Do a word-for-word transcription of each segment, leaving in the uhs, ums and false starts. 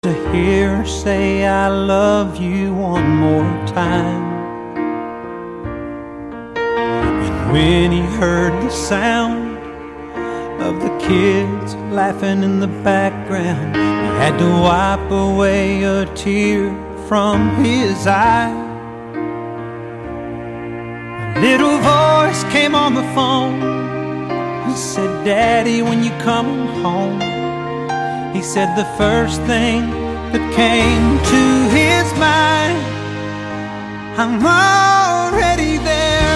To hear her say I love you one more time. And when he heard the sound of the kids laughing in the background, he had to wipe away a tear from his eye. A little voice came on the phone. He said, Daddy, when you come home. He said the first thing that came to his mind, I'm already there.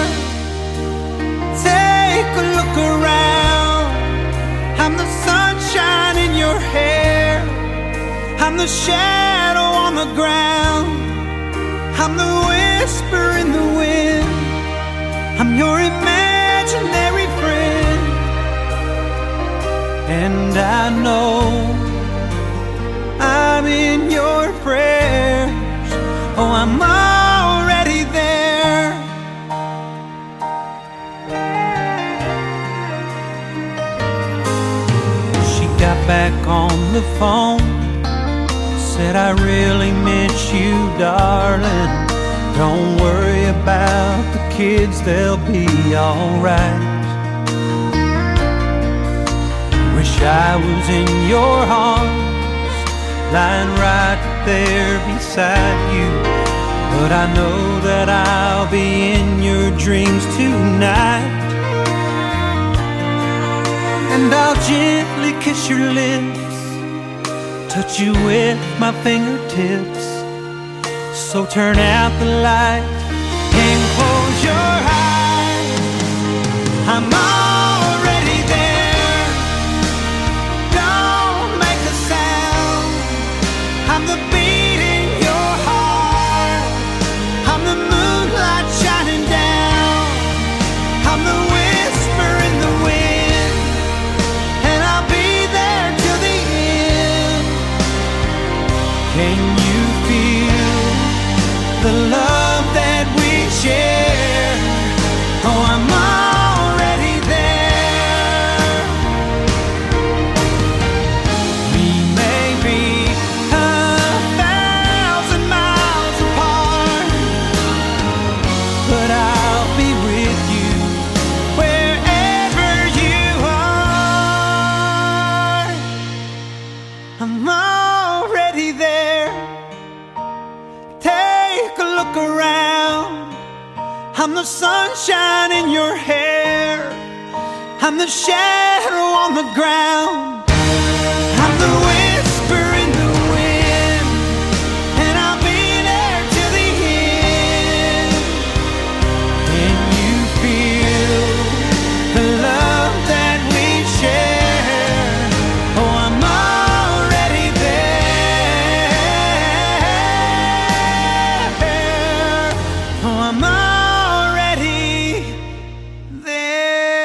Take a look around. I'm the sunshine in your hair. I'm the shadow on the ground. I'm the whisper in the wind. I'm your imaginary friend. And I know I'm in your prayers. Oh, I'm already there. She got back on the phone, said I really miss you, darling. Don't worry about the kids, they'll be alright. Wish I was in your arms, lying right there beside you. But I know that I'll be in your dreams tonight. And I'll gently kiss your lips, touch you with my fingertips. So turn out the light and close your eyes. I'm already there. Don't make a sound. I'm the beat in your heart. I'm the moonlight shining down. I'm the whisper in the wind. And I'll be there till the end. Can you feel the love that we share? Oh, I'm already there. We may be a thousand miles apart, but I'll be with you wherever you are. I'm already there. Take a look around. I'm the sunshine in your hair. I'm the shadow on the ground. I'm the whisper in the wind. And I'll be there till the end. Can you feel the love that we share? Oh, I'm already there. Oh, I'm already there.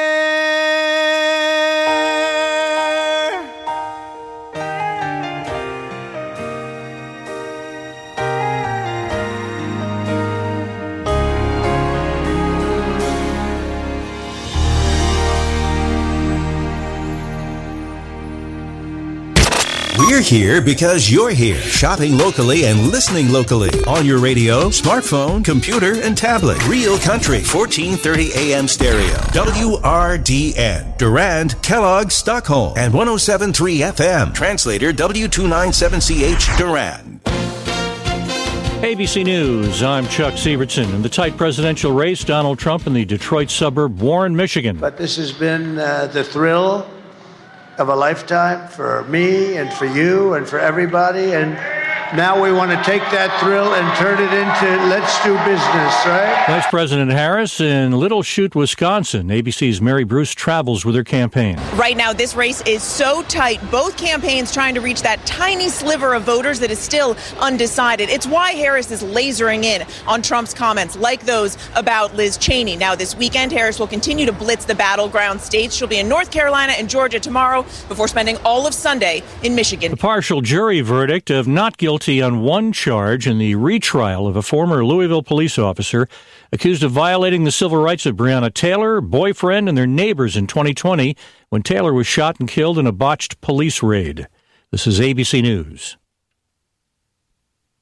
We're here because you're here, shopping locally and listening locally on your radio, smartphone, computer, and tablet. Real Country, fourteen thirty A M stereo. W R D N, Durand, Kellogg, Stockholm, and one oh seven point three F M. Translator W two ninety-seven C H, Durand. A B C News, I'm Chuck Sievertson. In the tight presidential race, Donald Trump in the Detroit suburb Warren, Michigan. But this has been uh, the thrill of a lifetime for me and for you and for everybody. And now we want to take that thrill and turn it into let's do business, right? Vice President Harris in Little Chute, Wisconsin. A B C's Mary Bruce travels with her campaign. Right now, this race is so tight. Both campaigns trying to reach that tiny sliver of voters that is still undecided. It's why Harris is lasering in on Trump's comments, like those about Liz Cheney. Now, this weekend, Harris will continue to blitz the battleground states. She'll be in North Carolina and Georgia tomorrow before spending all of Sunday in Michigan. The partial jury verdict of not guilty on one charge in the retrial of a former Louisville police officer accused of violating the civil rights of Breonna Taylor, boyfriend, and their neighbors in twenty twenty when Taylor was shot and killed in a botched police raid. This is A B C News.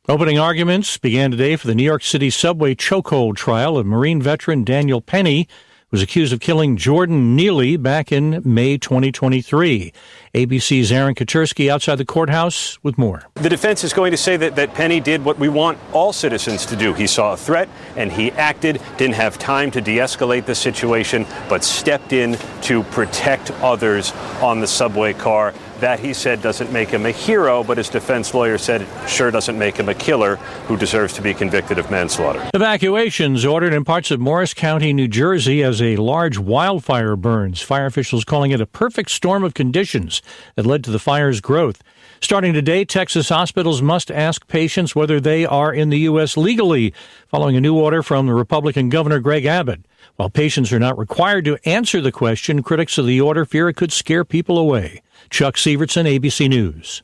Opening arguments began today for the New York City subway chokehold trial of Marine veteran Daniel Penny, who was accused of killing Jordan Neely back in May twenty twenty-three. A B C's Aaron Katersky outside the courthouse with more. The defense is going to say that, that Penny did what we want all citizens to do. He saw a threat and he acted, didn't have time to de-escalate the situation, but stepped in to protect others on the subway car. That, he said, doesn't make him a hero, but his defense lawyer said it sure doesn't make him a killer who deserves to be convicted of manslaughter. Evacuations ordered in parts of Morris County, New Jersey, as a large wildfire burns. Fire officials calling it a perfect storm of conditions that led to the fire's growth. Starting today, Texas hospitals must ask patients whether they are in the U S legally, following a new order from the Republican Governor Greg Abbott. While patients are not required to answer the question, critics of the order fear it could scare people away. Chuck Severson, A B C News.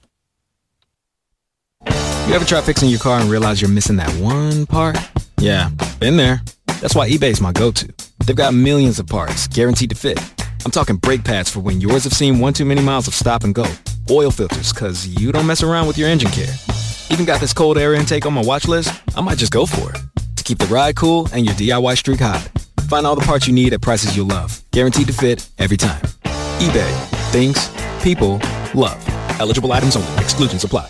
You ever try fixing your car and realize you're missing that one part? Yeah, been there. That's why eBay's my go-to. They've got millions of parts, guaranteed to fit. I'm talking brake pads for when yours have seen one too many miles of stop and go. Oil filters, because you don't mess around with your engine care. Even got this cold air intake on my watch list. I might just go for it. To keep the ride cool and your D I Y streak hot. Find all the parts you need at prices you'll love. Guaranteed to fit every time. eBay. Things. People. Love. Eligible items only. Exclusions apply.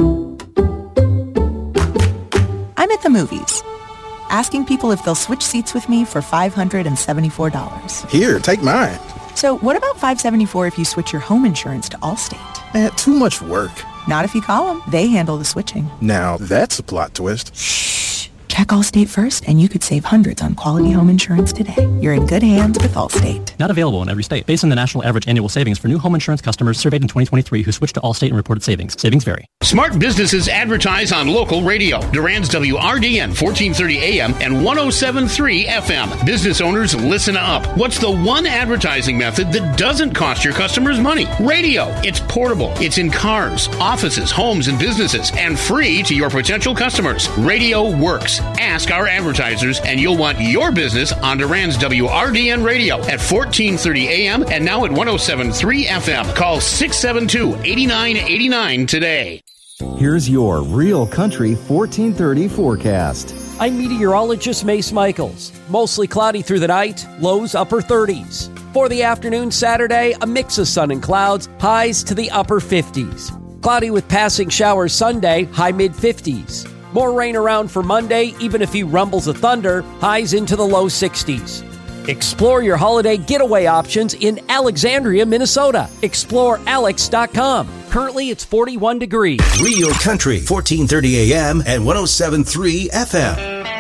I'm at the movies, asking people if they'll switch seats with me for five hundred seventy-four dollars. Here, take mine. So what about five hundred seventy-four dollars if you switch your home insurance to Allstate? Man, too much work. Not if you call them. They handle the switching. Now, that's a plot twist. Shh. Check Allstate first, and you could save hundreds on quality home insurance today. You're in good hands with Allstate. Not available in every state. Based on the national average annual savings for new home insurance customers surveyed in twenty twenty-three who switched to Allstate and reported savings. Savings vary. Smart businesses advertise on local radio. Durand's W R D N fourteen thirty A M and one oh seven point three F M. Business owners, listen up. What's the one advertising method that doesn't cost your customers money? Radio. It's portable. It's in cars, offices, homes, and businesses, and free to your potential customers. Radio works. Ask our advertisers, and you'll want your business on Durand's W R D N radio at fourteen thirty A M and now at one oh seven point three F M. Call six seven two, eight nine eight nine today. Here's your Real Country fourteen thirty forecast. I'm meteorologist Mace Michaels. Mostly cloudy through the night, lows upper thirties. For the afternoon Saturday, a mix of sun and clouds, highs to the upper fifties. Cloudy with passing showers Sunday, high mid fifties. More rain around for Monday, even a few rumbles of thunder, highs into the low sixties. Explore your holiday getaway options in Alexandria, Minnesota. explore alex dot com. Currently, it's forty-one degrees. Real Country, fourteen thirty A M and one oh seven point three F M.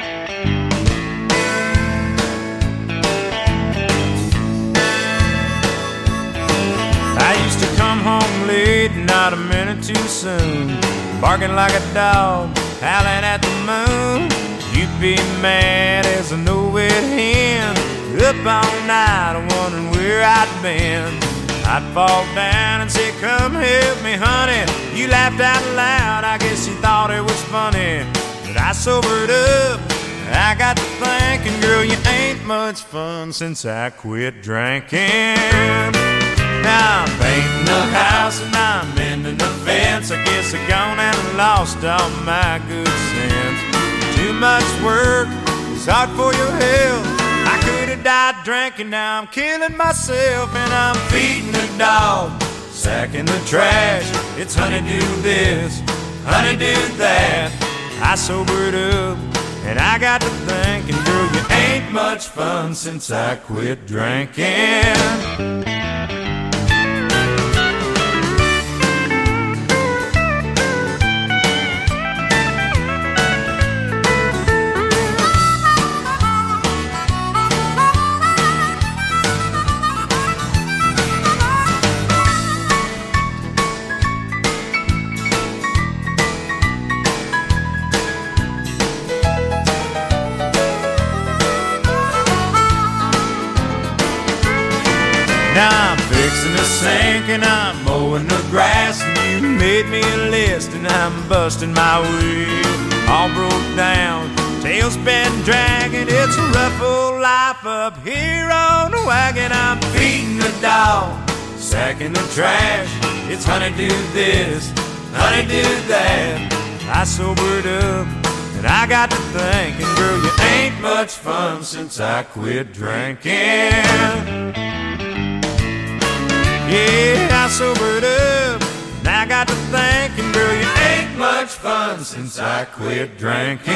I used to come home late, not a minute too soon, barking like a dog, howling at the moon. You'd be mad as a no-wet hen, up all night wondering where I'd been. I'd fall down and say, come help me, honey. You laughed out loud, I guess you thought it was funny. But I sobered up, I got to thinking, girl, you ain't much fun since I quit drinking. Now I'm painting the house and I'm mending the fence. I guess I gone and lost all my good sense. Too much work, it's hard for your health. I could have died drinking, now I'm killing myself. And I'm feeding the dog, sacking the trash. It's honey do this, honey do that. I sobered up and I got to thinking, girl, you ain't much fun since I quit drinking. Now I'm fixing the sink and I'm mowing the grass, and you made me a list and I'm busting my wheel. All broke down, tail's been dragging. It's a rough old life up here on the wagon. I'm feeding the dog, sacking the trash. It's honey do this, honey do that. I I sobered up and I got to thinking, girl, you ain't much fun since I quit drinking. Yeah, I sobered up and I got to thinking, girl, you ain't much fun since I quit drinking.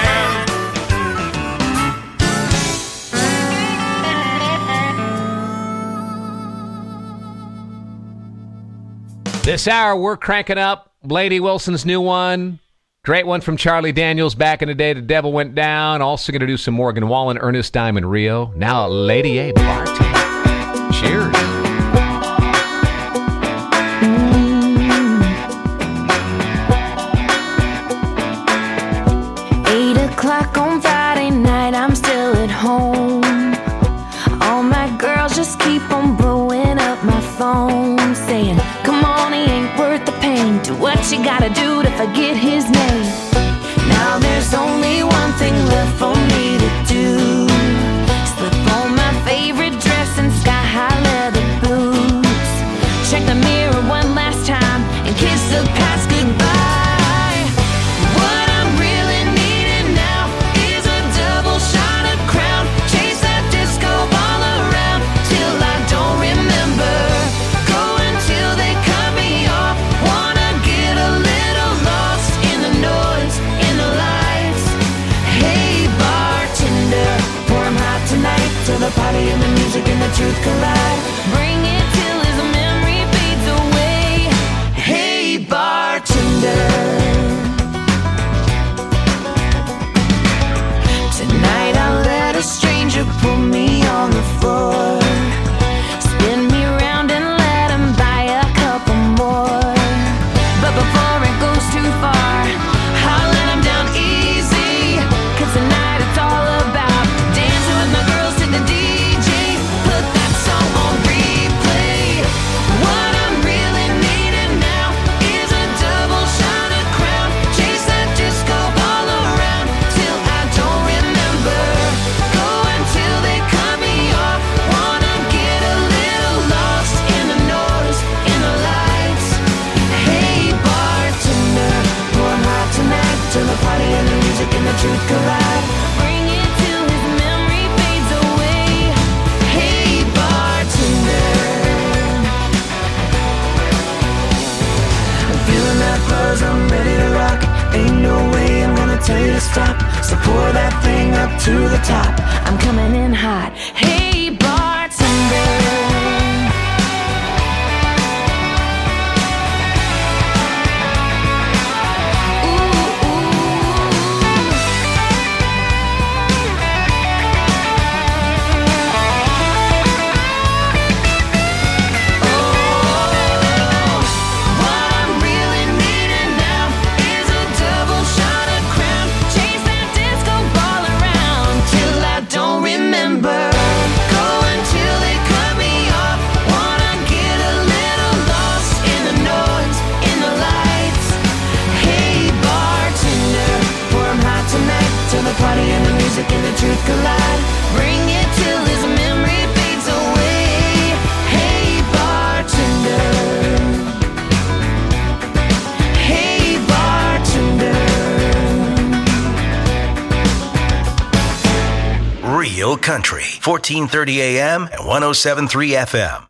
This hour, we're cranking up Lady Wilson's new one. Great one from Charlie Daniels back in the day. The Devil Went Down. Also going to do some Morgan Wallen, Ernest Diamond Rio. Now Lady A. Barton. Cheers. Eight o'clock on Friday night, I'm still at home. All my girls just keep on blowing up my phone, saying, come on, he ain't worth the pain. Do what you gotta do to forget his name. Now there's only one thing left for me to do. Slip on my favorite dress and sky-high leather boots. Check the mirror one last time and kiss the past goodbye. What I'm really needing now is a double shot of Crown. Chase that disco ball around till I don't remember. Go until they cut me off. Wanna get a little lost in the noise, in the lights. Hey bartender, pour 'em hot tonight till the party and the music and the truth collide. Bring it till his memory fades away. Hey bartender, tonight I'll let a stranger put me on the floor. Spin me around and let him buy a couple more. But before it goes too far, I'll let him down easy. Cause tonight it's all about dancing with my girls to the D J. Put that song on replay. What I'm really needing now is a double shot of Crown. Chase that disco ball around till I don't remember. Go until they cut me off. Wanna get a little lost in the noise, in the lights. Hey bartender, pour 'em hot tonight till the party and the music and the truth collide. Bring it till his memory fades away. Hey bartender, I'm feeling that buzz, I'm ready to rock. Ain't no way I'm gonna tell you to stop. So pour that thing up to the top. I'm coming in hot. Hey bartender. Party and the music and the truth collide. Bring it till his memory fades away. Hey bartender, hey bartender. Real Country, fourteen thirty A M and one oh seven point three F M.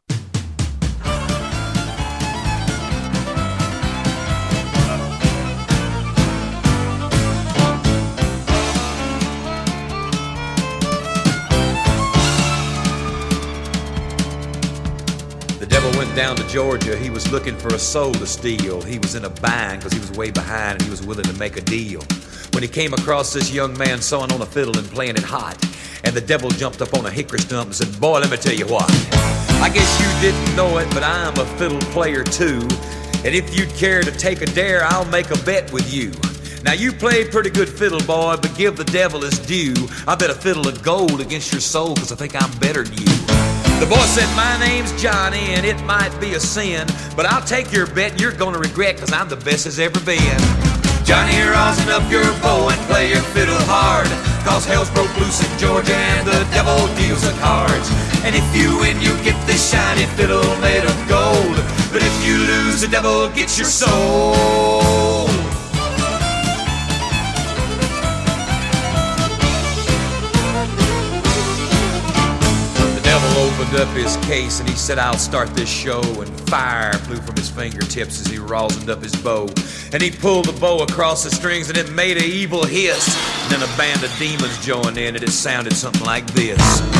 Down to Georgia, he was looking for a soul to steal. He was in a bind because he was way behind and he was willing to make a deal. When he came across this young man sawing on a fiddle and playing it hot, and the devil jumped up on a hickory stump and said, boy, let me tell you what. I guess you didn't know it, but I'm a fiddle player too. And if you'd care to take a dare, I'll make a bet with you. Now you play pretty good fiddle, boy, but give the devil his due. I bet a fiddle of gold against your soul because I think I'm better than you. The boy said, my name's Johnny, and it might be a sin, but I'll take your bet and you're gonna regret, cause I'm the best as ever been. Johnny, rosin up your bow and play your fiddle hard, cause hell's broke loose in Georgia and the devil deals the cards. And if you win, you get this shiny fiddle made of gold, but if you lose, the devil gets your soul. opened up his case and he said, I'll start this show. And fire flew from his fingertips as he rosined up his bow. And he pulled the bow across the strings and it made an evil hiss. And then a band of demons joined in and it sounded something like this.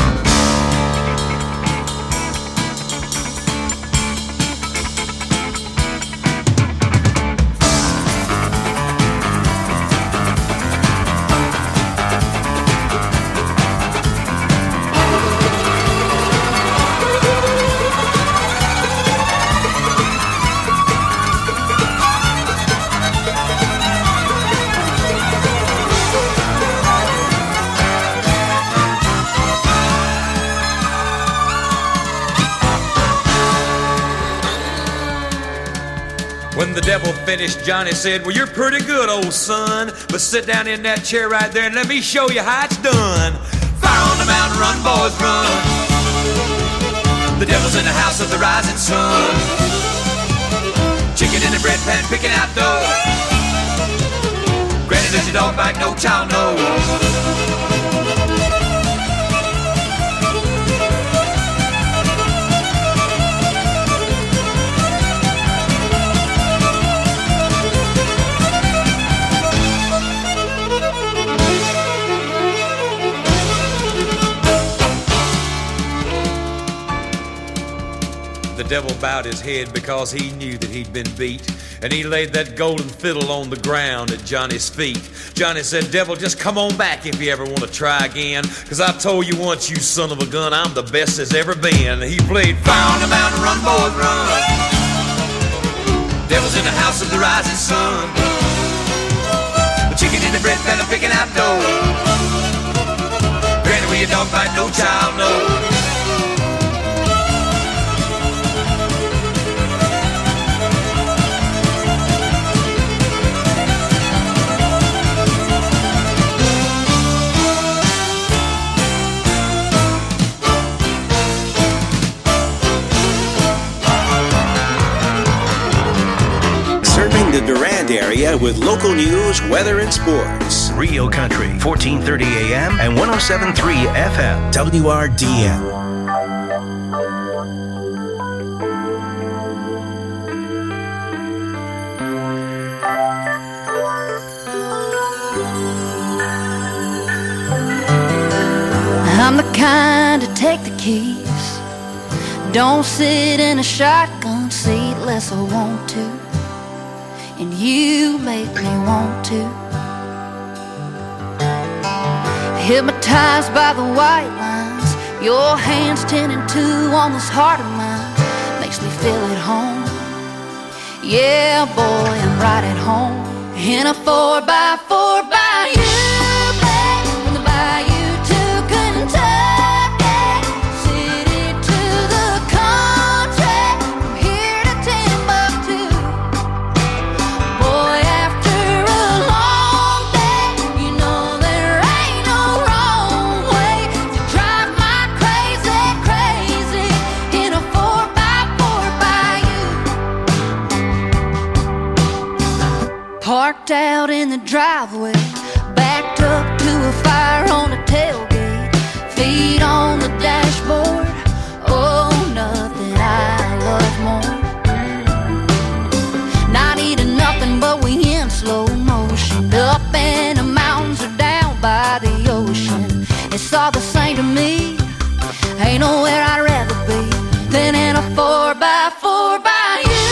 When the devil finished, Johnny said, well, you're pretty good, old son, but sit down in that chair right there and let me show you how it's done. Fire on the mountain, run, boys, run. The devil's in the house of the rising sun. Chicken in the bread pan, picking out dough. Granny, does your dog bite? No child knows. The devil bowed his head because he knew that he'd been beat. And he laid that golden fiddle on the ground at Johnny's feet. Johnny said, devil, just come on back if you ever want to try again. Cause I told you once, you son of a gun, I'm the best there's ever been. He played fire on the mountain, run, boys, run. Devil's in the house of the rising sun. The chicken in the bread pan, picking out dough. Granny, where your dog bite, no child knows. The Durand area with local news, weather, and sports. Rio Country, fourteen thirty A M and one oh seven point three F M. W R D M. I'm the kind to take the keys. Don't sit in a shotgun seat unless I want to. And you make me want to. Hypnotized by the white lines, your hands ten and two on this heart of mine makes me feel at home. Yeah, boy, I'm right at home. In a four by four by you, babe, from the bayou to Kentucky, city to the country, from here to Timbuktu. Boy, after a long day, you know there ain't no wrong way to drive my crazy, crazy in a four by four by you. Parked out in the driveway, backed up to a fire on a tailgate, feet on the dashboard. Oh, nothing I love more. Not eating nothing, but we in slow motion. Up in the mountains or down by the ocean. It's all the same to me. Ain't nowhere I'd rather be than in a four by four by you.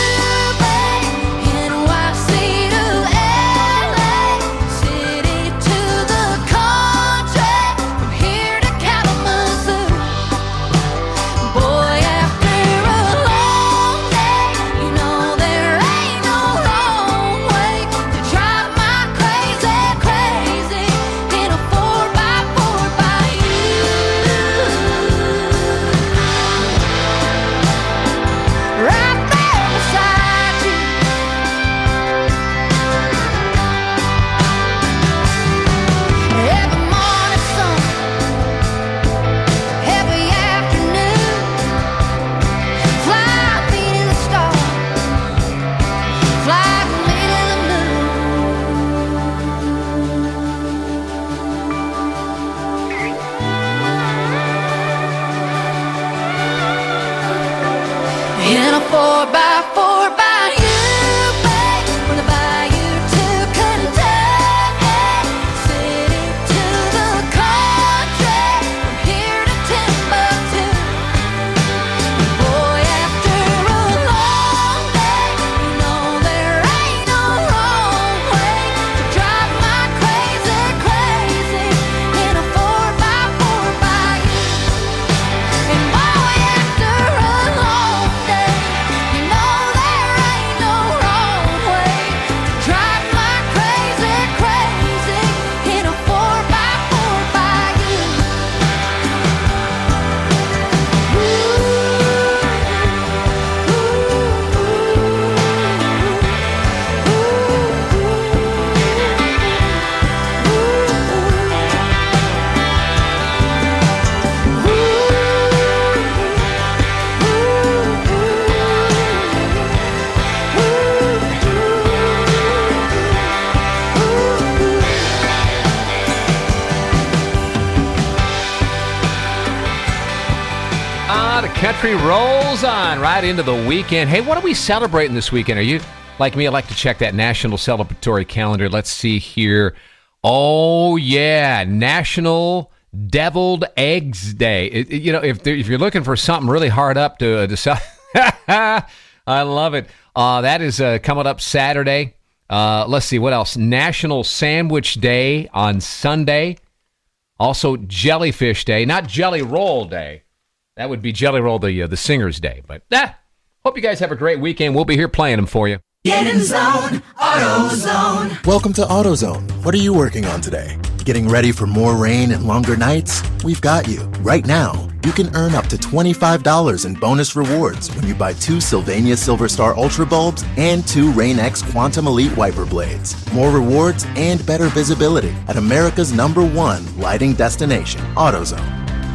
Country rolls on right into the weekend. Hey, what are we celebrating this weekend? Are you like me? I like to check that national celebratory calendar. Let's see here. Oh, yeah. National Deviled Eggs Day. It, it, you know, if there, if you're looking for something really hard up to, to sell, I love it. Uh, that is uh, coming up Saturday. Uh, let's see, what else? National Sandwich Day on Sunday. Also Jellyfish Day, not Jelly Roll Day. That would be Jelly Roll, the uh, the singer's day. But ah, hope you guys have a great weekend. We'll be here playing them for you. Get in zone, AutoZone. Welcome to AutoZone. What are you working on today? Getting ready for more rain and longer nights? We've got you. Right now, you can earn up to twenty-five dollars in bonus rewards when you buy two Sylvania Silver Star Ultra bulbs and two Rain-X Quantum Elite wiper blades. More rewards and better visibility at America's number one lighting destination, AutoZone.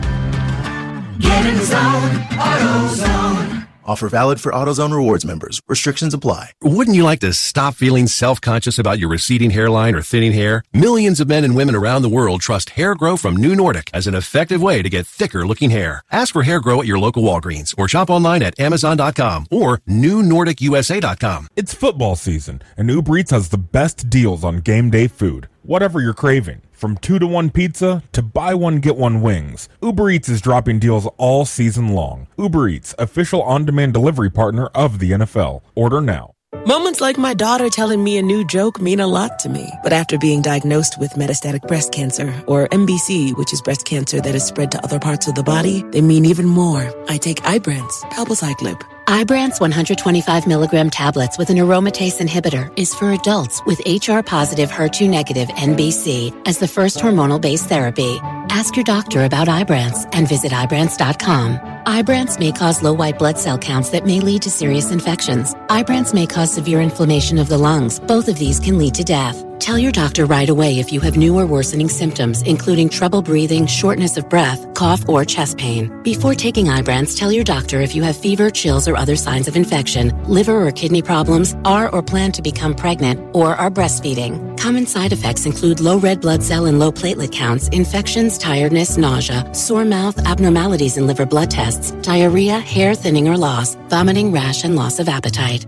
Get in zone, AutoZone. Offer valid for AutoZone Rewards members. Restrictions apply. Wouldn't you like to stop feeling self-conscious about your receding hairline or thinning hair? Millions of men and women around the world trust Hair Grow from New Nordic as an effective way to get thicker-looking hair. Ask for Hair Grow at your local Walgreens or shop online at amazon dot com or new nordic u s a dot com. It's football season, and Uber Eats has the best deals on game day food. Whatever you're craving, from two to one pizza to buy one get one wings, Uber Eats is dropping deals all season long. Uber Eats, official on-demand delivery partner of the N F L. Order now. Moments like my daughter telling me a new joke mean a lot to me. But after being diagnosed with metastatic breast cancer, or M B C, which is breast cancer that is spread to other parts of the body, they mean even more. I take Ibrance, palbociclib. Ibrance one hundred twenty-five milligram tablets with an aromatase inhibitor is for adults with H R-positive, H E R two negative M B C as the first hormonal-based therapy. Ask your doctor about Ibrance and visit Ibrance dot com. Ibrance may cause low white blood cell counts that may lead to serious infections. Ibrance may cause severe inflammation of the lungs. Both of these can lead to death. Tell your doctor right away if you have new or worsening symptoms, including trouble breathing, shortness of breath, cough, or chest pain. Before taking Ibrance, tell your doctor if you have fever, chills, or other signs of infection, liver or kidney problems, are or plan to become pregnant, or are breastfeeding. Common side effects include low red blood cell and low platelet counts, infections, tiredness, nausea, sore mouth, abnormalities in liver blood tests, diarrhea, hair thinning or loss, vomiting, rash, and loss of appetite.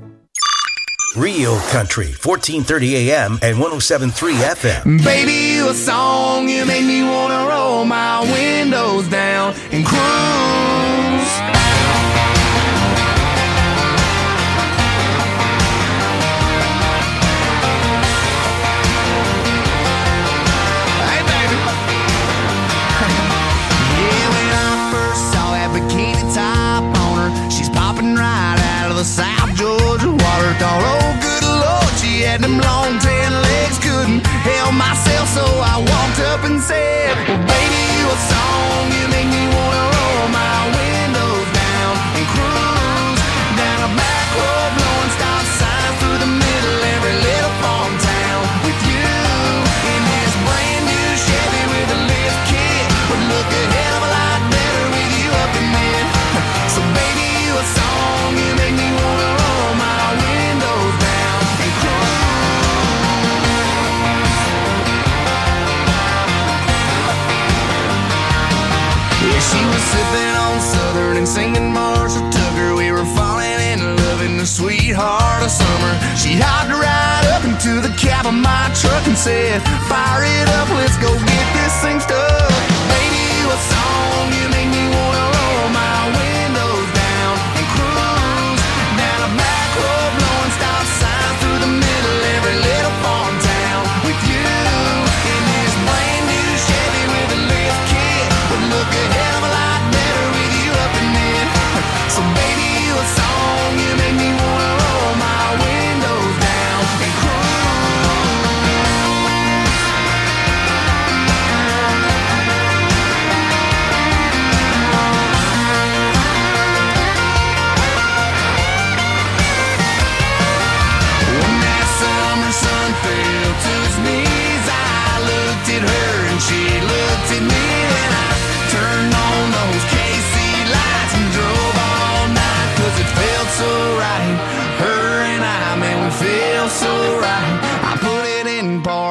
Real Country, fourteen thirty A M and one oh seven point three F M. Baby, you a song, you make me wanna roll my windows down and cruise. Hey, baby. Yeah, when I first saw that bikini top on her, she's popping right out of the South Georgia water. Thought, oh, good Lord, she had them long tan legs, couldn't help myself, so I walked up and said, well, baby, you a song, you make me wanna roll my windows down and cruise down a back road, blowing stop signs through the middle every little farm town with you in this brand new Chevy with a lift kit would look a hell of a lot better with you up in it. So baby, you a song, you make me wanna roll my windows down and cruise. Yeah, she was sipping on Southern and singing Marshall Tucker. We were falling in love in the sweetheart of summer. She hopped right up into the cab of my truck and said, fire it up, let's go get this thing stuck. Baby, you a song, you make me wanna roll my windows down and cruise down a back road, blowing stop signs through the middle every little farm town with you in this brand new Chevy with a lift kit would look a hell of a lot better with you up in it. So baby, you a song, you make me wanna roll my windows down and cruise.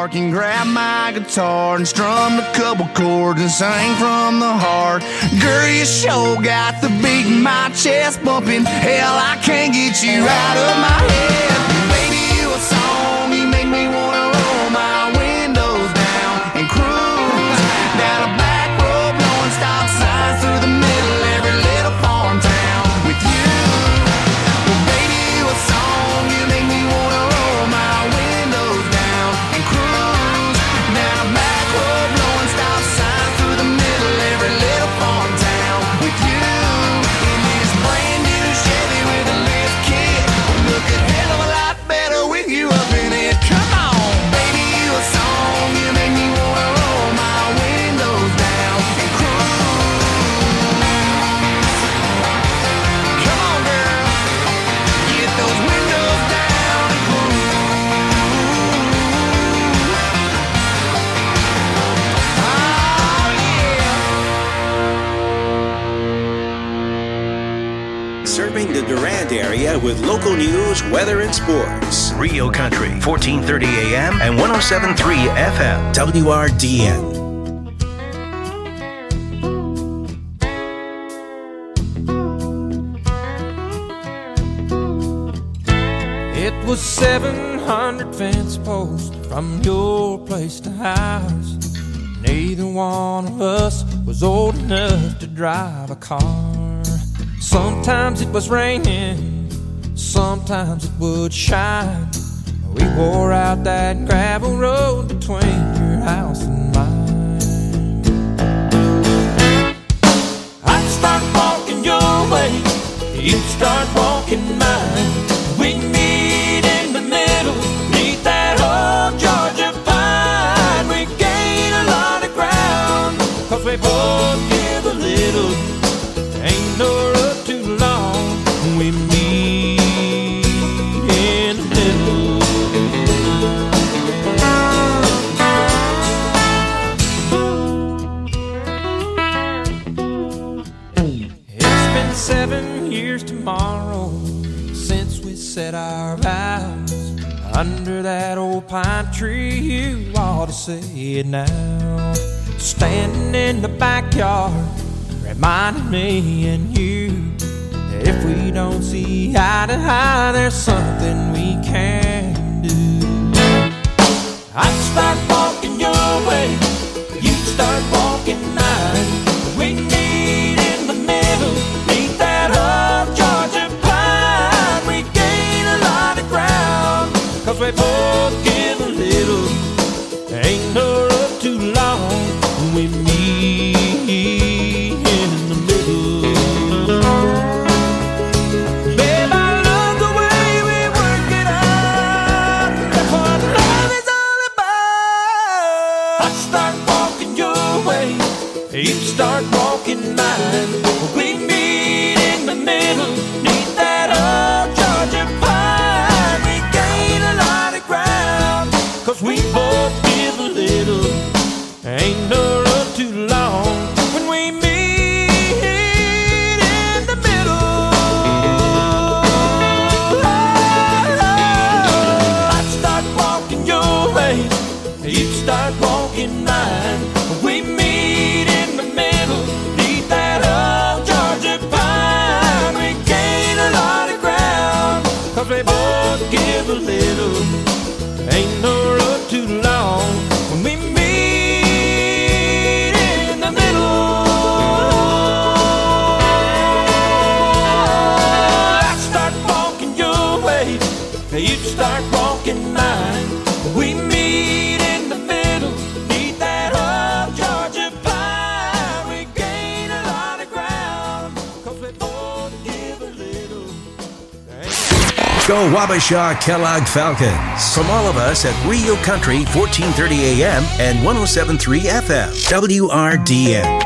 park and grabbed my guitar and strummed a couple chords and sang from the heart. Girl, you sure got the beat in my chest bumping. Hell, I can't get you out of my head. Baby, you a song, you make me wanna roll my windows down and cruise down a back road, blowing stop signs through the middle every little farm town with you. Well, baby, you a song, you make me wanna roll my windows down and cruise down a back road, blowing stop signs through the middle every little farm town with you. In this brand new Chevy with a lift kit, look a hell of a lot better with you up in it. Come on, baby, you a song, you make me wanna roll my windows down and cruise. Come on, girl, get those windows down and cruise. Oh, yeah. Serving the Durand area with local news, weather, and sports. Rio Country, fourteen thirty A M and one oh seven point three F M. W R D N. It was seven hundred fence posts from your place to ours. Neither one of us was old enough to drive a car. Sometimes it was raining, sometimes it would shine. We wore out that gravel road between your house and mine. I'd start walking your way, you'd start walking mine. We'd meet in the middle, neath that old Georgia pine. We gain a lot of ground, cause we both give a little. Ain't no road too long, we meet in the middle. It's been seven years tomorrow since we said our vows under that old pine tree. You ought to say it now. Standing in the backyard, reminding me and you that if we don't see eye to eye, there's something we can do. I'd start walking your way, you'd start walking mine. We meet in the middle, meet that old Georgia pine. We gain a lot of ground, cause we both give a little. Ain't no road too long, we meet in the middle. Babe, I love the way we work it out. That's what love is all about. I start walking your way, you start walking mine. We meet in the middle, neath that old Georgia pine. We gain a lot of ground, cause we both give a little. Ain't no road too long when we meet in the middle. I'd start walking your way, you'd start walking mine. We meet in the middle, neath that old Georgia pine. We gain a lot of ground, cause we both give a little. Ain't no road too long when we meet in the middle. I'd start walking your way, you'd start walking mine. We meet in the middle, neath that old Georgia pine. We gain a lot of ground, cause we both give a little. Go Wabasha Kellogg Falcons. From all of us at Rio Country, fourteen thirty A M and one oh seven point three F M. W R D N.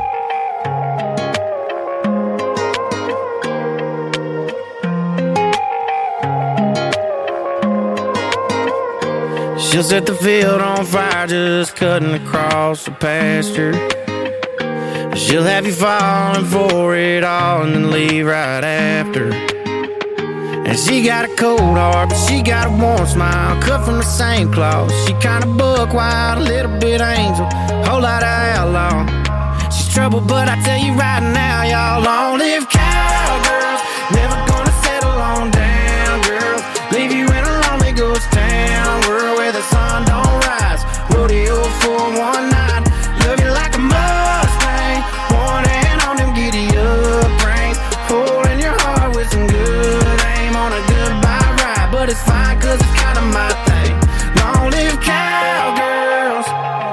She'll set the field on fire just cutting across the pasture. She'll have you falling for it all and then leave right after. And she got a cold heart, but she got a warm smile, cut from the same cloth. She kinda buck wild, a little bit angel, whole lot of outlaw. She's trouble, but I tell you right now, y'all, long live cowgirls. Never gonna settle on down, girls. Leave you in a lonely ghost town, world where the sun don't rise. Rodeo for one night, love you like a Mustang. One hand on them giddy up reins, holding your heart with some good aim on a goodbye ride. But it's fine, cause it's kinda my thing. Long live cowgirls.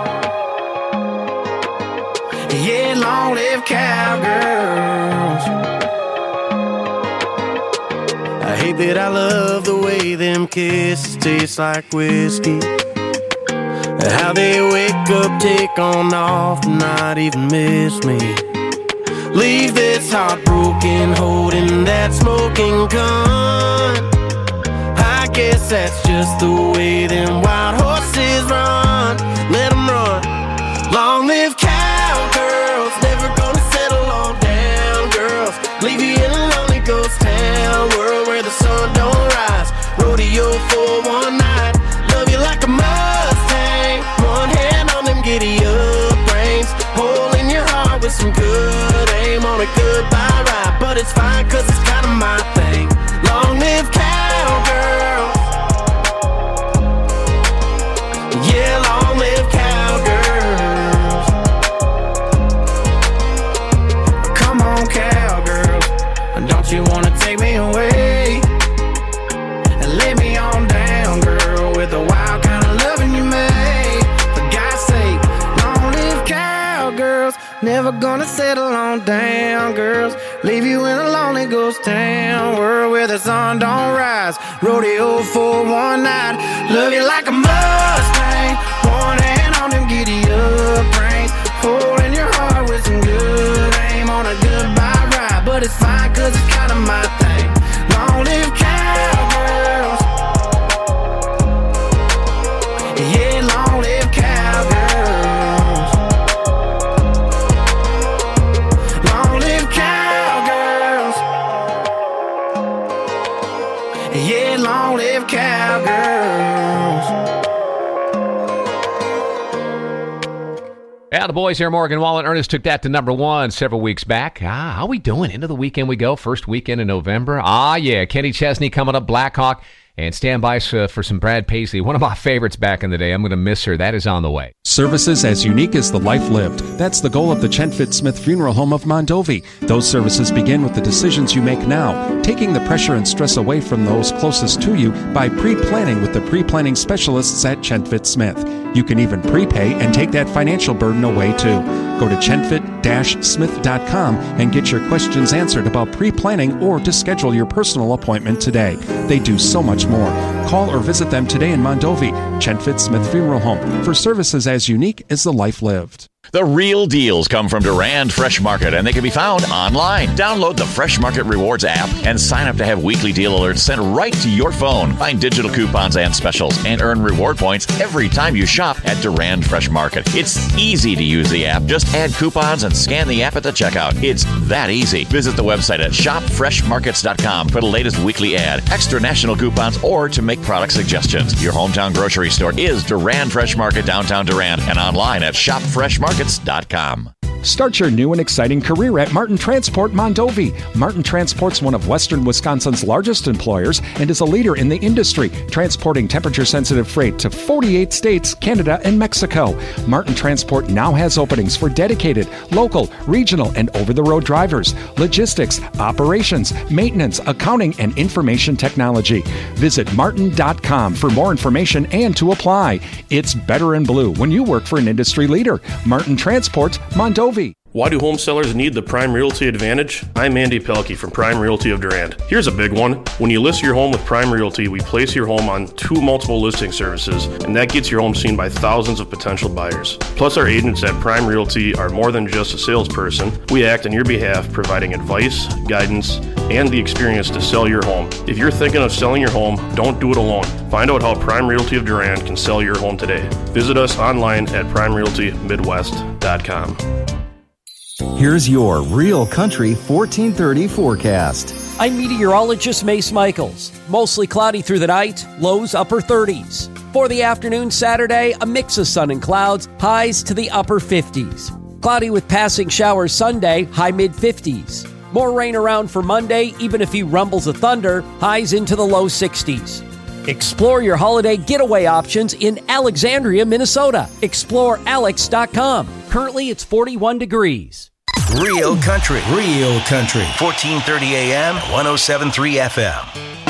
Yeah, long live cowgirls. I hate that I love the way them kisses taste like whiskey. How they wake up, take on off, and not even miss me. Leave this heart broken, holding that smoking gun. I guess that's just the way them wild horses run. Let them run. Long live cowgirls, never gonna settle on down, girls. Leave you in a lonely ghost town, world where the sun don't rise. Rodeo for one night, love you like a Mustang. One hand on them giddy up reins, holding your heart with some good aim on a goodbye ride. But it's fine, cause it's kinda my thing. Long live cowgirls. Yeah, long live cowgirls. Come on, cowgirls, don't you wanna take me away and lay me on down, girl, with the wild kind of loving you made. For God's sake, long live cowgirls. Never gonna settle on down, girls. Leave you in a lonely ghost town, world where the sun don't rise. Rodeo for one night, love you like a Mustang. One hand on them giddy up reins, holding your heart with some good aim on a goodbye ride. But it's fine, cause it's kinda my thing. Long live cowgirls. Yeah, long live cowgirls. Long live cowgirls. Yeah, long live cowgirls. Yeah, the boys here, Morgan Wallen. Ernest took that to number one several weeks back. Ah, how we doing? Into the weekend we go. First weekend in November. Ah, yeah. Kenny Chesney coming up, Blackhawk. And stand by uh, for some Brad Paisley, one of my favorites back in the day. I'm going to miss her. That is on the way. Services as unique as the life lived. That's the goal of the Chenfit Smith Funeral Home of Mondovi. Those services begin with the decisions you make now, taking the pressure and stress away from those closest to you by pre-planning with the pre-planning specialists at Chenfit Smith. You can even prepay and take that financial burden away too. Go to chenfit dash smith dot com and get your questions answered about pre-planning or to schedule your personal appointment today. They do so much more. Call or visit them today in Mondovi, Chenfit Smith Funeral Home, for services as unique as the life lived. The real deals come from Durand Fresh Market, and they can be found online. Download the Fresh Market Rewards app and sign up to have weekly deal alerts sent right to your phone. Find digital coupons and specials and earn reward points every time you shop at Durand Fresh Market. It's easy to use the app. Just add coupons and scan the app at the checkout. It's that easy. Visit the website at shop fresh markets dot com for the latest weekly ad, extra national coupons, or to make product suggestions. Your hometown grocery store is Durand Fresh Market, downtown Durand, and online at shop fresh markets dot com. Start your new and exciting career at Martin Transport Mondovi. Martin Transport's one of western Wisconsin's largest employers and is a leader in the industry, transporting temperature-sensitive freight to forty-eight states, Canada, and Mexico. Martin Transport now has openings for dedicated, local, regional, and over-the-road drivers, logistics, operations, maintenance, accounting, and information technology. Visit martin dot com for more information and to apply. It's better in blue when you work for an industry leader. Martin Transport Mondovi. Why do home sellers need the Prime Realty Advantage? I'm Andy Pelkey from Prime Realty of Durand. Here's a big one. When you list your home with Prime Realty, we place your home on two multiple listing services, and that gets your home seen by thousands of potential buyers. Plus, our agents at Prime Realty are more than just a salesperson. We act on your behalf, providing advice, guidance, and the experience to sell your home. If you're thinking of selling your home, don't do it alone. Find out how Prime Realty of Durand can sell your home today. Visit us online at prime realty midwest dot com. Here's your Real Country fourteen thirty forecast. I'm meteorologist Mace Michaels. Mostly cloudy through the night, lows upper thirties. For the afternoon Saturday, a mix of sun and clouds, highs to the upper fifties. Cloudy with passing showers Sunday, high mid-fifties. More rain around for Monday, even a few rumbles of thunder, highs into the low sixties. Explore your holiday getaway options in Alexandria, Minnesota. explore alex dot com. Currently, it's forty-one degrees. Real country, real country. fourteen thirty A M, one oh seven point three F M.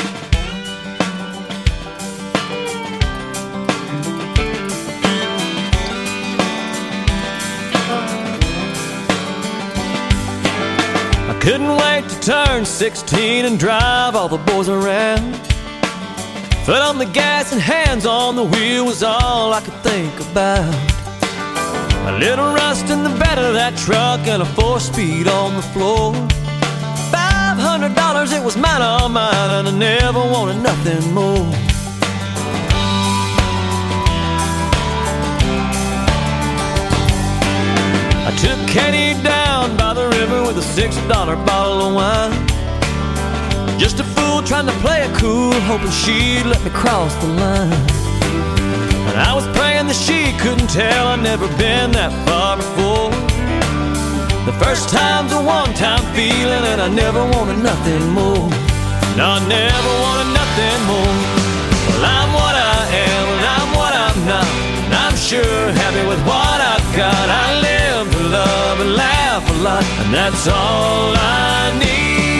I couldn't wait to turn sixteen and drive all the boys around. Foot on the gas and hands on the wheel was all I could think about. A little rust in the bed of that truck and a four-speed on the floor. Five hundred dollars, it was mine, all mine, and I never wanted nothing more. I took Katie down by the river with a six dollar bottle of wine. Just a fool trying to play it cool, hoping she'd let me cross the line. And I was praying that she couldn't tell I'd never been that far before. The first time's a one-time feeling, and I never wanted nothing more. No, I never wanted nothing more. Well, I'm what I am, and I'm what I'm not, and I'm sure happy with what I've got. I live to love and laugh a lot, and that's all I need.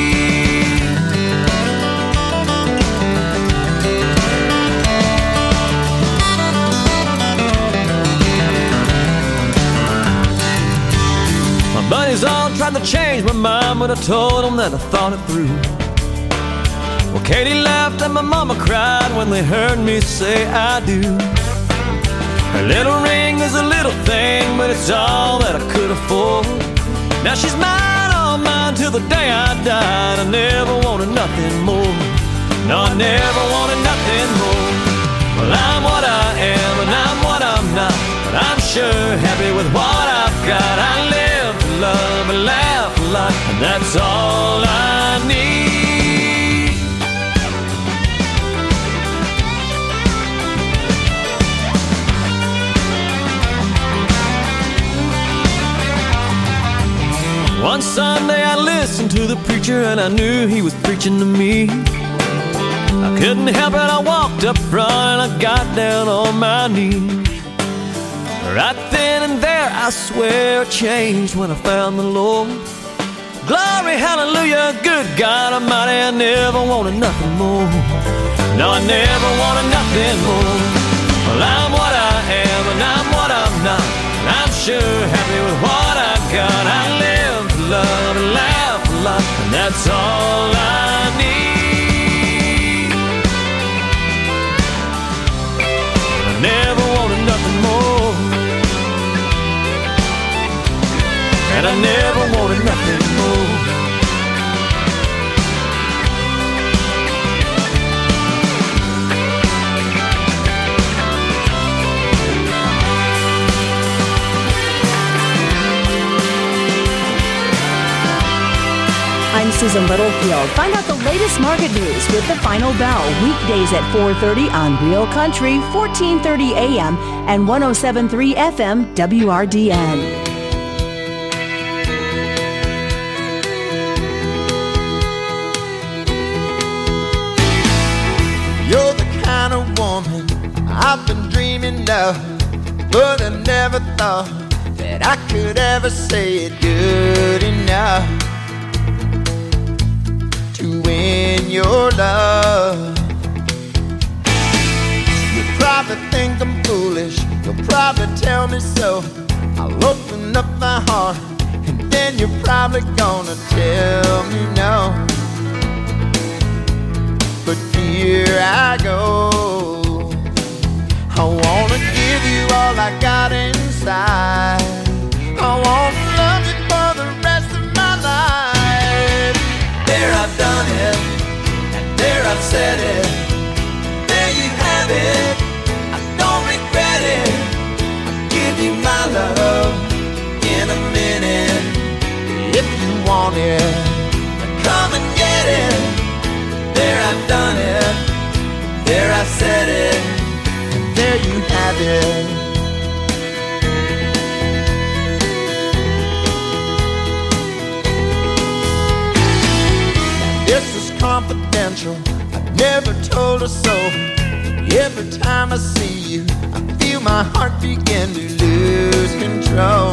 Buddies all tried to change my mind, but I told them that I thought it through. Well, Katie laughed and my mama cried when they heard me say I do. Her little ring is a little thing, but it's all that I could afford. Now she's mine, all mine, till the day I died. I never wanted nothing more. No, I never wanted nothing more. Well, I'm what I am and I'm what I'm not, but I'm sure happy with what I've got. I live love and laugh a lot, and that's all I need. One Sunday I listened to the preacher, and I knew he was preaching to me. I couldn't help it, I walked up front and I got down on my knees. Right then and there, I swear it changed when I found the Lord. Glory, hallelujah, good God Almighty, I never wanted nothing more. No, I never wanted nothing more. Well, I'm what I am and I'm what I'm not, and I'm sure happy with what I've got. I live to love and laugh a lot, and that's all I need. I never wanted nothing more, and I never wanted nothing more. I'm Susan Littlefield. Find out the latest market news with The Final Bell, weekdays at four thirty on Real Country, fourteen thirty A M and one oh seven point three F M W R D N. You're the kind of woman I've been dreaming of, but I never thought that I could ever say it good enough to win your love. You probably think I'm foolish, you'll probably tell me so. I'll open up my heart, and then you're probably gonna tell me no. But here I go. I wanna give you all I got inside. I wanna love you for the rest of my life. There I've done it, and there I've said it. There you have it, I don't regret it. I'll give you my love in a minute. If you want it, come and get it. said it, and there you have it. This is confidential, I've never told her so. Every time I see you, I feel my heart begin to lose control.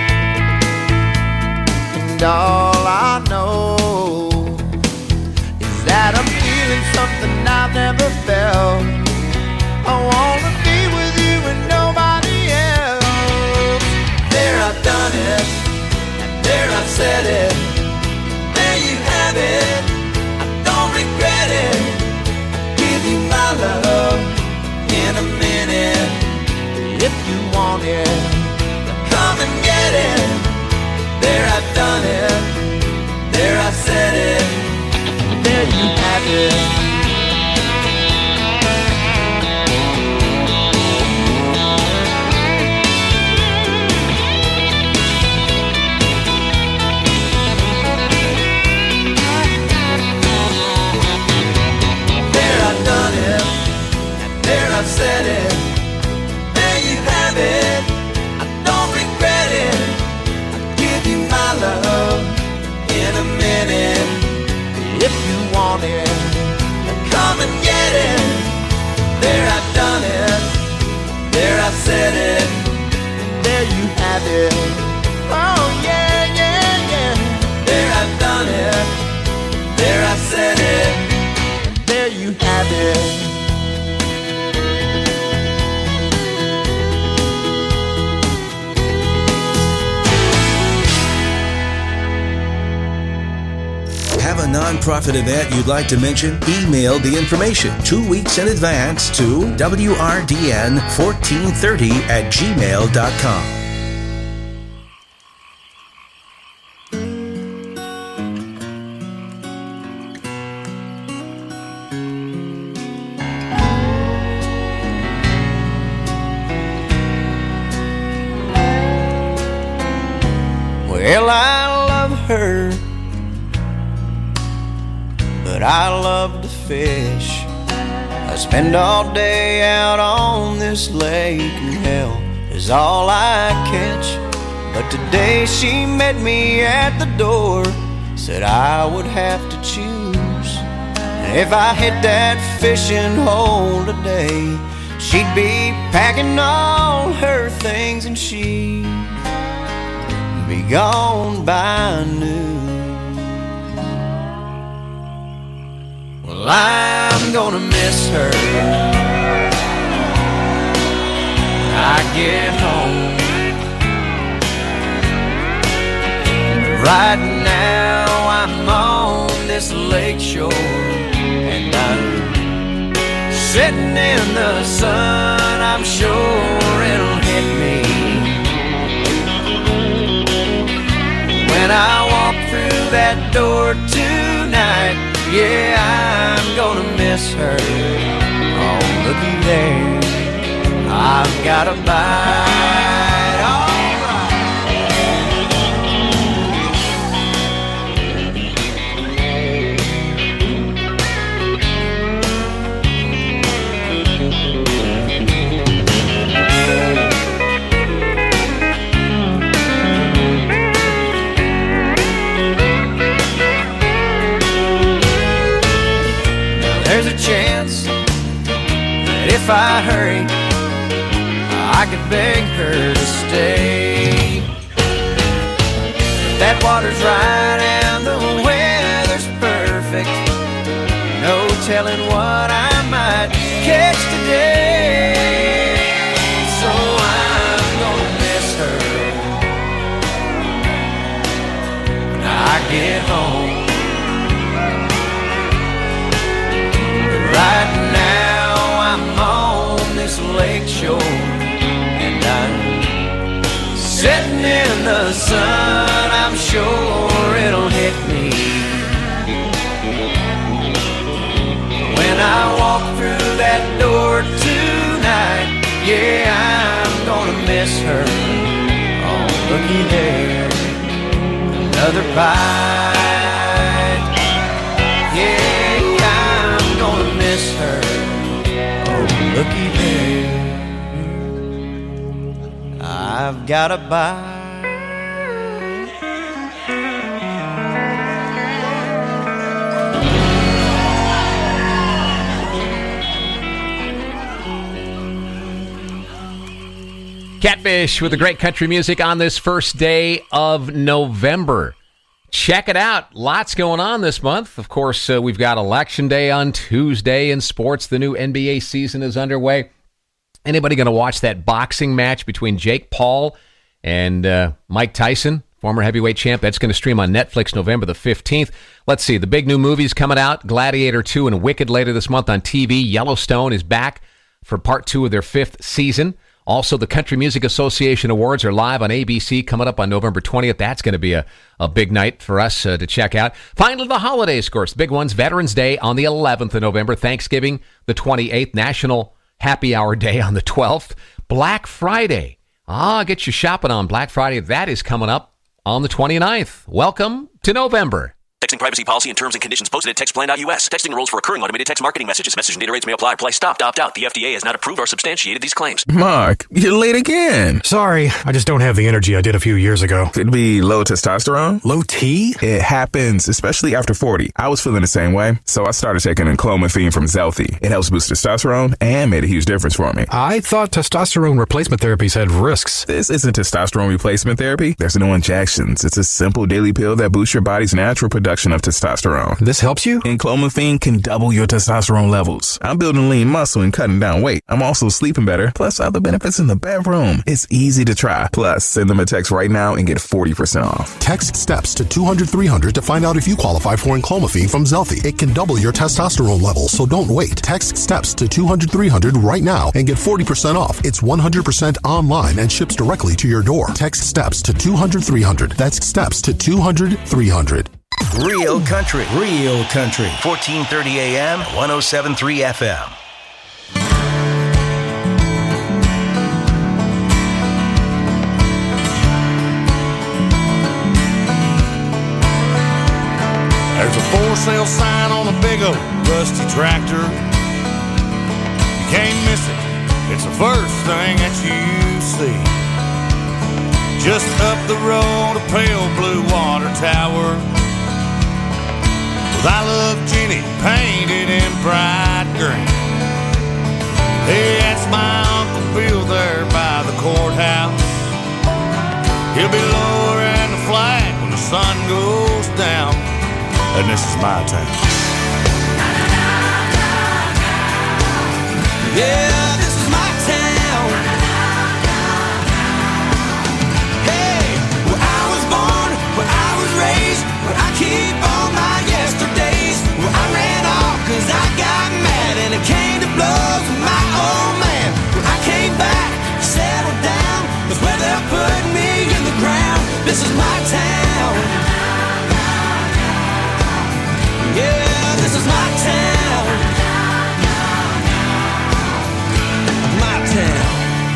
And all I know is that I'm feeling something I've never felt. I wanna be with you and nobody else. There I've done it, and there I've said it. There you have it, I don't regret it. Give you my love in a minute. If you want it, come and get it. There I've done it, there I've said it, there you have it. There I've done it, and there I've said it, there you have it, I don't regret it. My love in a minute. If you want it, come and get it. There I've done it, there I've said it, there you have it. Oh yeah, yeah, yeah. There I've done it, there I've said it, and there you have it. Have a nonprofit event you'd like to mention? Email the information two weeks in advance to W R D N fourteen thirty at gmail dot com. Well, I love her, but I love to fish. I spend all day out on this lake, and hell is all I catch. But today she met me at the door, said I would have to choose. And if I hit that fishing hole today, she'd be packing all her things and she'd be gone by noon. Well, I'm gonna miss her when I get home. Right now I'm on this lake shore, and I'm sitting in the sun. I'm sure it'll hit me when I walk through that door tonight. Yeah, I'm gonna miss her. Oh, looky there, I've got a bite. All right. There's a chance that if I hurry, I could beg her to stay. That water's right and the weather's perfect. No telling what I might catch today. So I'm gonna miss her when I get home. Right now I'm on this lake shore, and I'm sitting in the sun. I'm sure it'll hit me when I walk through that door tonight. Yeah, I'm gonna miss her. Oh, looky there, another bite. Yeah, I'm gonna miss her. looky there, I've got a bite. Catfish with the great country music on this first day of November. Check it out. Lots going on this month. Of course, uh, we've got Election Day on Tuesday in sports. The new N B A season is underway. Anybody going to watch that boxing match between Jake Paul and uh, Mike Tyson, former heavyweight champ? That's going to stream on Netflix November the fifteenth. Let's see. The big new movies coming out. Gladiator two and Wicked later this month on T V. Yellowstone is back for part two of their fifth season. Also, the Country Music Association Awards are live on A B C coming up on November twentieth. That's going to be a, a big night for us uh, to check out. Finally, the holidays, of course. The big ones, Veterans Day on the eleventh of November, Thanksgiving the twenty-eighth, National Happy Hour Day on the twelfth, Black Friday. Ah, get you shopping on Black Friday. That is coming up on the twenty-ninth. Welcome to November. Texting privacy policy and terms and conditions posted at textplan dot U S. Texting rules for recurring automated text marketing messages. Message and data rates may apply. Apply stopped, opt out. The F D A has not approved or substantiated these claims. Mark, you're late again. Sorry, I just don't have the energy I did a few years ago. Could be low testosterone? Low T? It happens, especially after forty. I was feeling the same way, so I started taking clomiphene from Zelfie. It helps boost testosterone and made a huge difference for me. I thought testosterone replacement therapies had risks. This isn't testosterone replacement therapy. There's no injections. It's a simple daily pill that boosts your body's natural production of testosterone. This helps you? And clomiphene can double your testosterone levels. I'm building lean muscle and cutting down weight. I'm also sleeping better, plus other benefits in the bedroom. It's easy to try. Plus, send them a text right now and get forty percent off. Text STEPS to two hundred three hundred to find out if you qualify for clomiphene from Zelfie. It can double your testosterone levels, so don't wait. Text STEPS to two hundred three hundred right now and get forty percent off. It's one hundred percent online and ships directly to your door. Text STEPS to two hundred three hundred. That's STEPS to two hundred three hundred. Real country, real country. fourteen thirty A M, ten seventy-three F M. There's a for sale sign on a big old rusty tractor. You can't miss it. It's the first thing that you see. Just up the road, a pale blue water tower with I Love Jenny painted in bright green. Hey, that's my Uncle Bill there by the courthouse. He'll be lowering the flag when the sun goes down. And this is my town. Yeah, this is my town. Hey, where I was born, where I was raised, where I keep all my yesterdays, where I ran off cause I got mad and it came to blows with my old man. Where I came back, settled down, that's where they're putting me in the ground. This is my town. Yeah, this is my town. My town.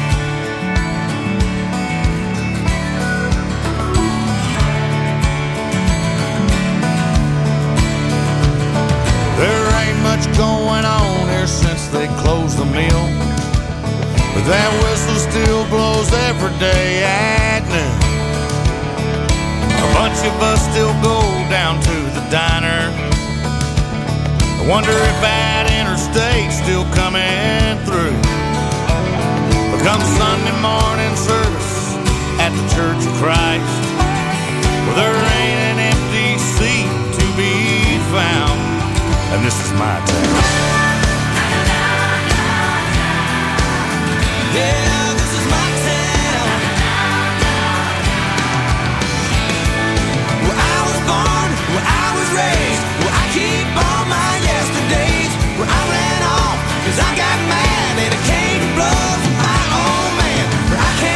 There ain't much going on here since they closed the mill, but that whistle still blows every day at noon. A bunch of us still go down to the diner. I wonder if that interstate's still coming through. But come Sunday morning service at the Church of Christ, well, there ain't an empty seat to be found. And this is my town. Yeah, this is my town. Where I was born, where I was raised, where I keep all my yesterdays, where I ran off cause I got mad and it came to blows with my old man. Where I came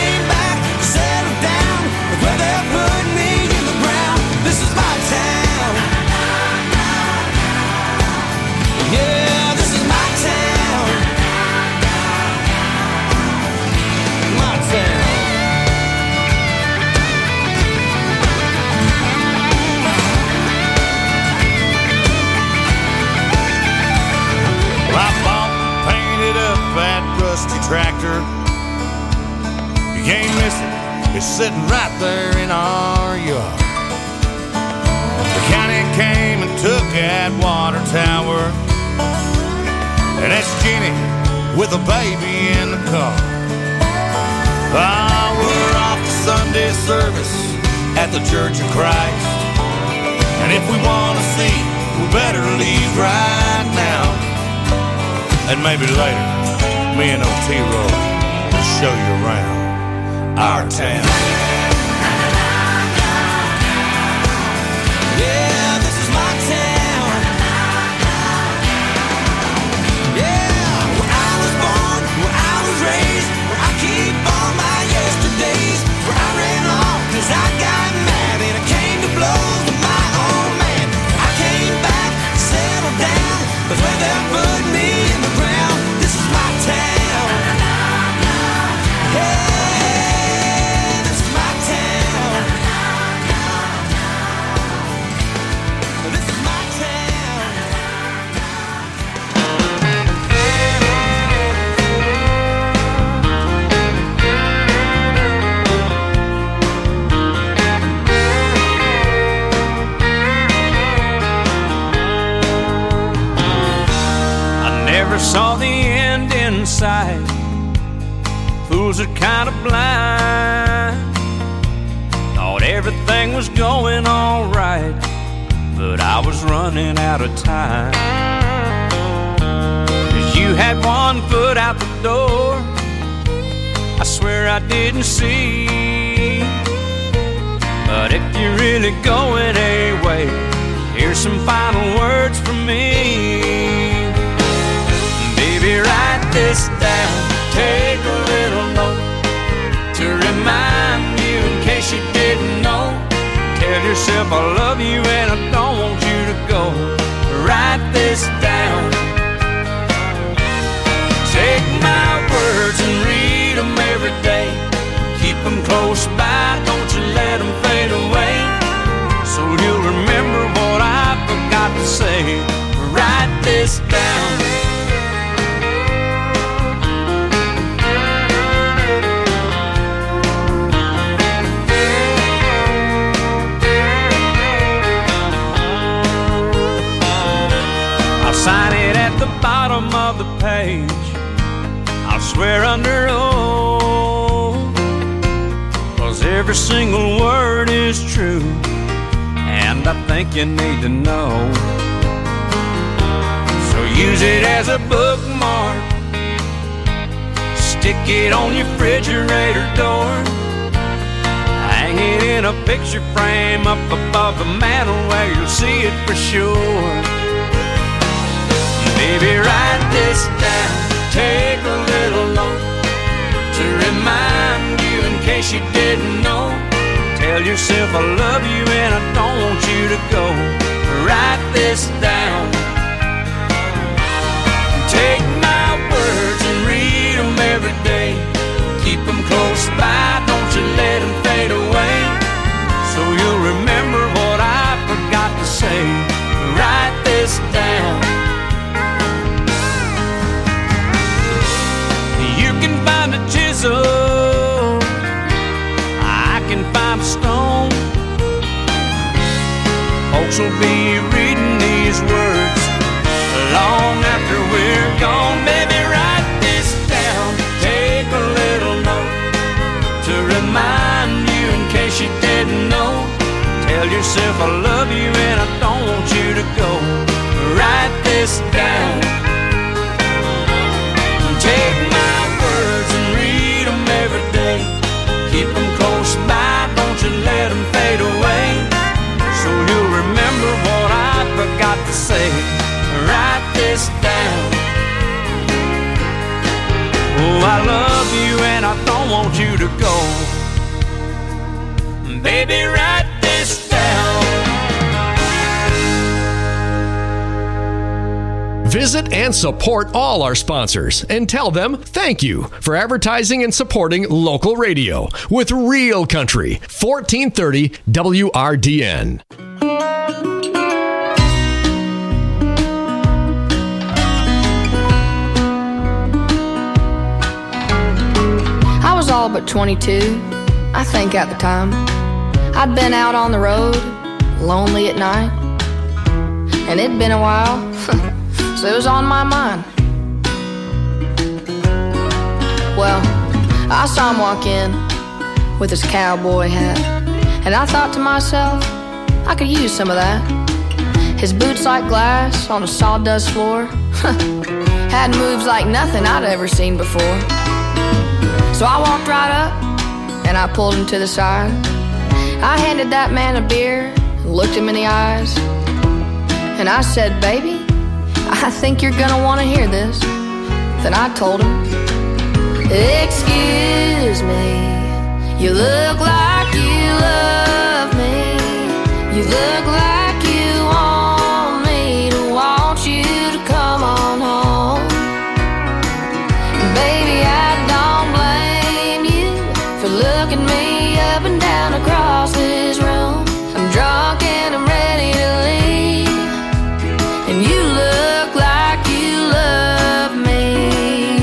miss it. It's sitting right there in our yard. The county came and took that water tower, and that's Jenny with a baby in the car. Ah, we're off to Sunday service at the Church of Christ, and if we want to see, we better leave right now. And maybe later, me and Otero will show you around our town. Yeah, this is my town. Yeah, where I was born, where I was raised, where I keep all my yesterdays, where I ran off cause I got mad and I came to blows with my own man. I came back, settled down, but where they put me in the ground, this is my town. Hey, this is my town. This is my town. I never saw the end in sight. Fools are kind of blind. Thought everything was going all right, but I was running out of time. 'Cause you had one foot out the door, I swear I didn't see. But if you're really going away, here's some final words from me. Baby, write this down, take a little note to remind you in case you didn't know. Tell yourself I love you and I don't want you to go. Write this down. Take my words and read them every day. Keep them close by, don't you let them fade away. So you'll remember what I forgot to say. Write this down. Sign it at the bottom of the page. I'll swear under oath, 'cause every single word is true, and I think you need to know. So use it as a bookmark, stick it on your refrigerator door, hang it in a picture frame up above the mantel where you'll see it for sure. Baby, write this down, take a little note to remind you in case you didn't know. Tell yourself I love you and I don't want you to go. Write this down. Take my words and read them every day. Keep them close by, don't you let them fade away. So you'll remember what I forgot to say. Write this down. Find a chisel, I can find a stone. Folks will be reading these words long after we're gone. Baby, write this down, take a little note to remind you in case you didn't know. Tell yourself I love you and I don't want you to go. Write this down. Take my words and read them every day. Keep them close by, don't you let them fade away. So you'll remember what I forgot to say. Write this down. Oh, I love you and I don't want you to go. Baby, write this down. Visit and support all our sponsors and tell them thank you for advertising and supporting local radio with Real Country, fourteen thirty W R D N. I was all all but twenty-two, I think at the time. I'd been out on the road, lonely at night, and it'd been a while, so it was on my mind. Well, I saw him walk in with his cowboy hat, and I thought to myself, I could use some of that. His boots like glass on a sawdust floor had moves like nothing I'd ever seen before. So I walked right up and I pulled him to the side. I handed that man a beer and looked him in the eyes, and I said, baby, I think you're gonna want to hear this. Then I told him, excuse me, you look like you love me. You look like you want me to want you to come on home. Baby, I don't blame you for looking me up and down across this room. I'm drunk and I'm ready to leave, and you look like you love me.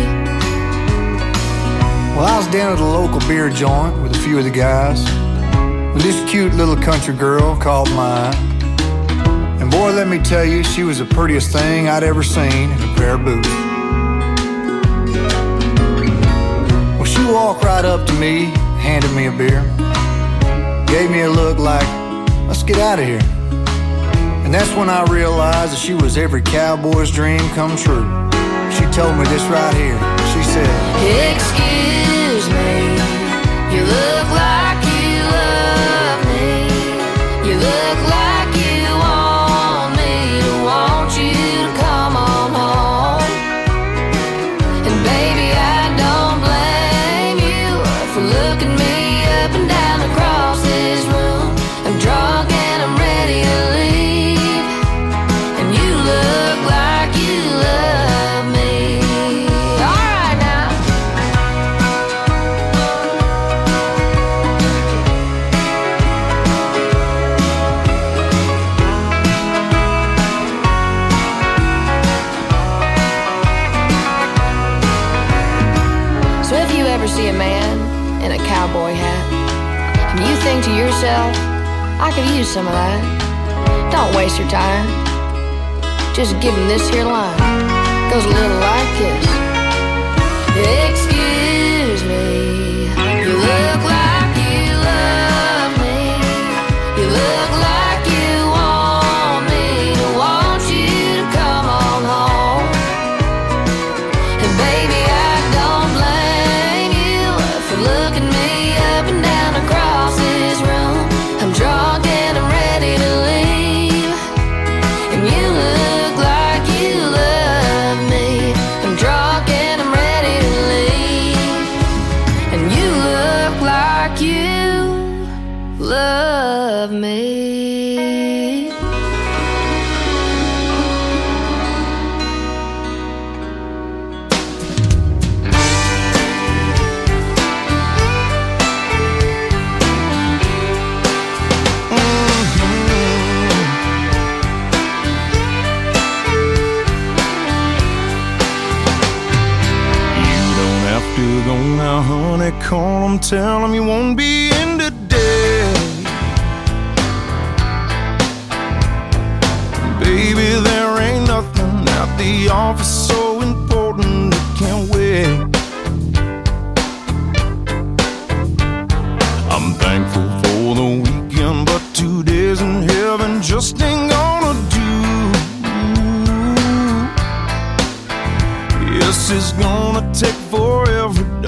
Well, I was down at a local beer joint with a few of the guys, with this cute little country girl called mine. And boy, let me tell you, she was the prettiest thing I'd ever seen in a pair of boots. Well, she walked right up to me, handed me a beer, gave me a look like, let's get out of here. And that's when I realized that she was every cowboy's dream come true. She told me this right here. She said, excuse me, you look like you love me. You look like you want me to want you to come on home. And baby, I don't blame you for looking me up and down across this room. I'm drunk and I'm ready to leave, and you look like you love me. All right now. So if you ever see a man in a cowboy hat and you think to yourself, I could use some of that, don't waste your time. Just give him this here line. Goes a little like this. Excuse me, you look like you love me. You look like you want me to want you to come on home. And baby, I don't blame you for looking me up and down across this room. I'm drunk and I'm ready to leave, and you look like you love me. I'm drunk and I'm ready to leave, and you look like you love me. To go now, honey, call them, tell them you won't be in today. Baby, there ain't nothing at the office so important it can't wait. I'm thankful for the weekend, but two days in heaven just ain't gonna do. Yes, it's gonna take forever